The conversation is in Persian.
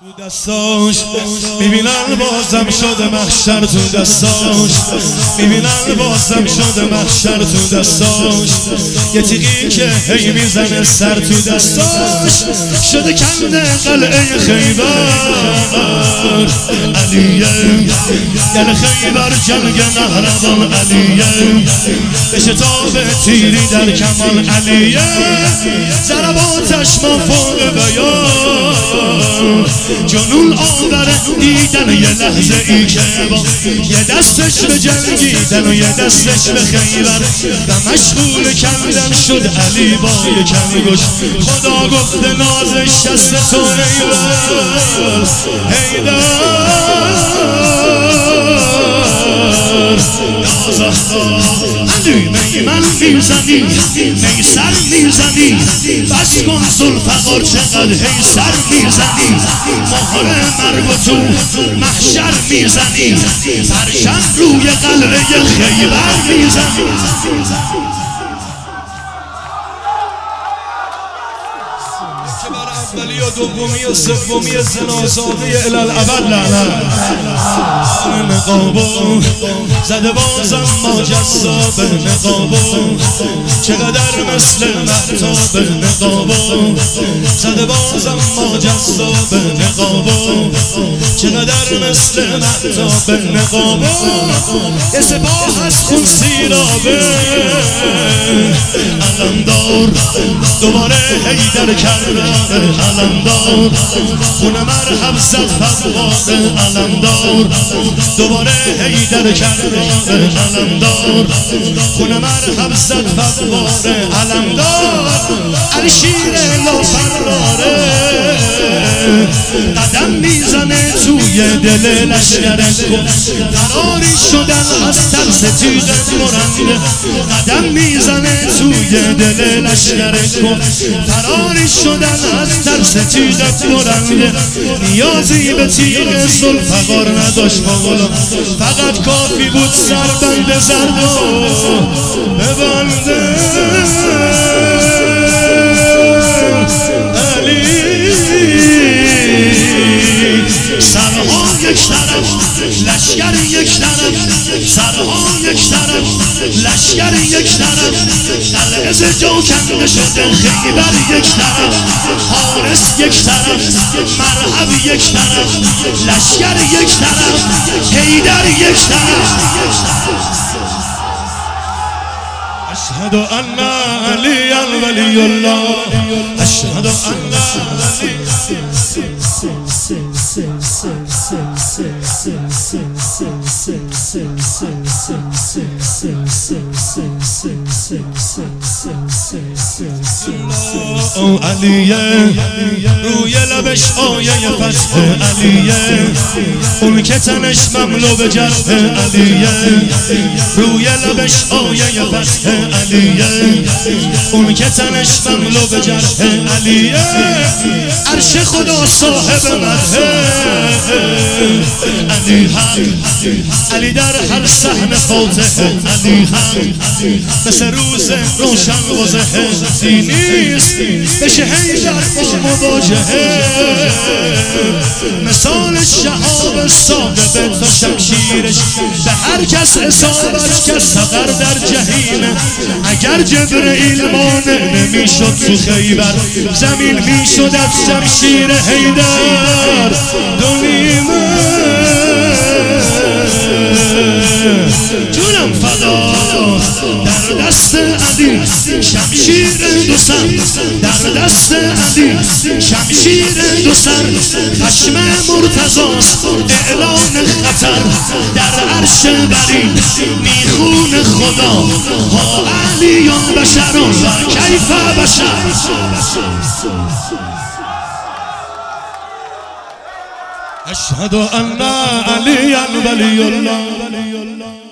تو دستاش میبینن بازم شده محشر، تو دستاش میبینن بازم شده محشر، تو دستاش یه تیغی که هی میزنه سر، تو دستاش شده کنده قلعه خیبر. علیه گل خیبر جنگ نهربان، علیه به شتاب تیری در کمان، علیه ضرباتش ما فوق بیان، جنون آوره دیدن یه لحظه ای که با یه دستش به جنگیدن و یه دستش به خیبر و مشغول کردن شد علی با یکم گوش. خدا گفته نازش دست تو حیدر علی من میزنی می سر میزنی، بس کن ذوالفقار چقدر هی سر میزنی، مهر مرگ و تو محشر میزنی، پرچم روی قلعه خیبر میزنی. که بر اولی و دومی و سومی زنازاده الالعبد لعنت. نقابو زده بازم ما جذاب، نقابو چقدر مثل مهتاب، نقابو زده بازم ما جذاب، نقابو چقدر مثل مهتاب، نقابو یه سپاه از خون سیرابه، علمدار دوباره حیدر کرده، علمدار خونه مرحب زد فواد، علمدار دوباره حیدر کرده، علمدار خونه مرحب زد فواد، علمدار علی شیر لافراره قدم میزنه توی دل لشکر کن، فراری شدن از ترس تیغ مرنده، قدم میزنه توی دل لشکر کن، فراری شدن از ترس تیغ مرنده، نیازی به تیغ ذوالفقار نداشت باقلا، فقط کافی بود سربند زردو ببنده. سرها یک طرف لشکر یک طرف، سرها یک طرف لشکر یک طرف، قلعه ز جا کنده شده خیبر یک طرف، حارس یک طرف مرحب یک طرف، لشکر یک طرف حیدر یک طرف. أشهد أن عليا ولي الله، أشهد أن علیه روی لبش آیه فتح، علیه اون که تنش مملو به جرح، علیه روی لبش آیه فتح، علیه اون که تنش مملو به جرح، علیه عرش خدا صاحب مدحه، علی هم علی در هر صحنه فاتحه، علی هم مثل روز روشن واضحه، نیست بشه حیدر با مواجهه، مثال شهاب صاحب تا شمشیرش به هر کس اصابت که سقر در جهیمه، اگر جبرئیل مانع نمیشد تو خیبر، زمین میشد از شمشیر حیدر دو نیمه. جونم فدا در دست علی شمشیر دو سر، در دست علی شمشیر دو سر، خشم مرتضاست اعلان خطر، در عرش بری میخون خدا، ها علیان بشرون و کیف بشر. أشهد أن عليا ولي الله.